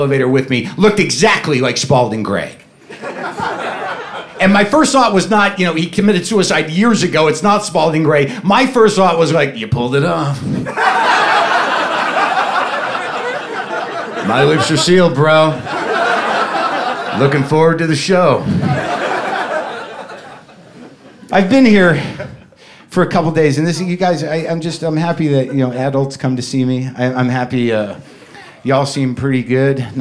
elevator with me looked exactly like Spalding Gray. And my first thought was not, he committed suicide years ago. It's not Spalding Gray. My first thought was like, you pulled it off. My lips are sealed, bro. Looking forward to the show. I've been here for a couple days, and you guys, I'm happy that adults come to see me. I'm happy. Y'all seem pretty good.